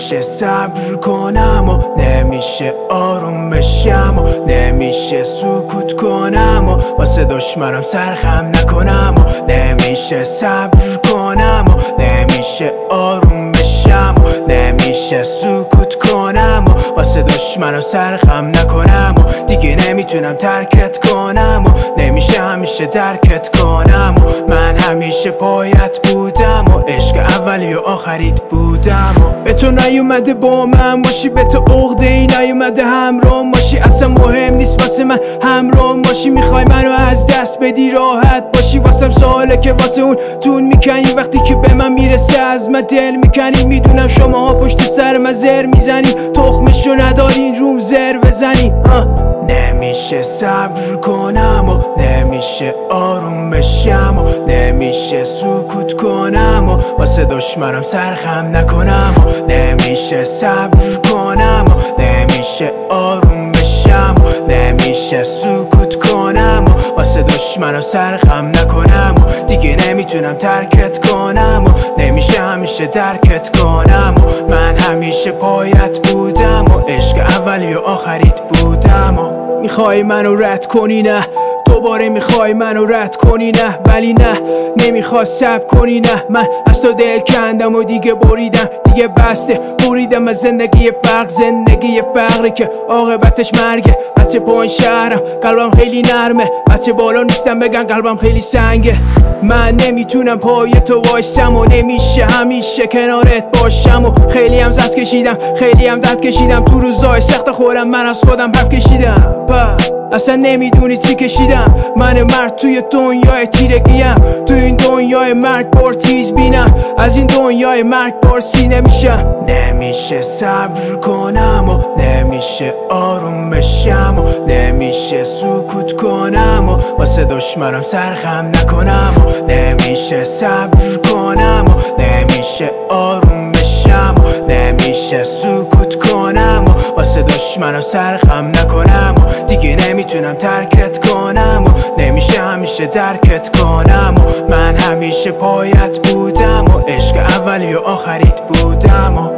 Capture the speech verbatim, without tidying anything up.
نمیشه صبر کنم و نمیشه آروم بشم و نمیشه سکوت کنم و واسه دشمنم سرخم نکنم و نمیشه صبر کنم و نمیشه آروم بشم و نمیشه سکوت کنم و واسه دشمنم سرخم نکنم و دیگه نمیتونم ترکت کنم و نمیشه همیشه درکت کنم و من همیشه پایت بودم و عشق اولی و آخریت بودم و به تو نیومده با من باشی، به تو عقده ای نیومده همراه باشی، اصلا مهم نیست واسه من همراه باشی. میخوای منو از دست بدی راحت باشی، واسم سواله که واسه اون تون میکنی، وقتی که به من میرسه از من دل میکنی. میدونم شماها پشت سر من زر میزنی، تخمشو ندارین روم زر بزنی. نمیشه صبر کنم و نمیشه آروم بشم و نمیشه سکوت کنم و واسه دشمنم سرخم نکنم و نمیشه صبر کنم و نمیشه آروم بشم و نمیشه سکوت کنم و واسه دشمنم سرخم نکنم و دیگه نمیتونم ترکت کنم و نمیشه همیشه درکت کنم و من همیشه پایت بودم و عشق اولی و آخریت بودم و میخوای منو رد کنی نه، دوباره میخوای منو رد کنی نه، ولی نه نمیخواد صبر کنی نه. من از تو دل کندم و دیگه بریدم، دیگه بسته بریدم از زندگی فقر، زندگی فقری که عاقبتش مرگه. بچه پایین شهرم قلبم خیلی نرمه، بچه بالا نیستم بگن قلبم خیلی سنگه. من نمیتونم پای تو وایسم و نمیشه همیشه کنارت باشم و خیلی هم زد کشیدم، خیلی هم دد کشیدم، تو روزای سخت خودم من از خودم حرف کشیدم. اصلا نمیدونی چی کشیدم، من مرد توی دنیای تیرگیم، تو این دنیای مرگ بار تیز بینم، از این دنیای مرگ بار سی نمیشم. نمیشه صبر کنم و نمیشه آروم بشم و نمیشه سکوت کنم و واسه دشمنم سرخم نکنم و نمیشه صبر کنم و نمیشه آروم بشم و نمیشه سکوت کنم و واسه دشمنم سرخم نکنم و دیگه نمیتونم ترکت کنم و نمیشه همیشه درکت کنم و من همیشه پایت بودم و عشق اولی و آخریت بودم و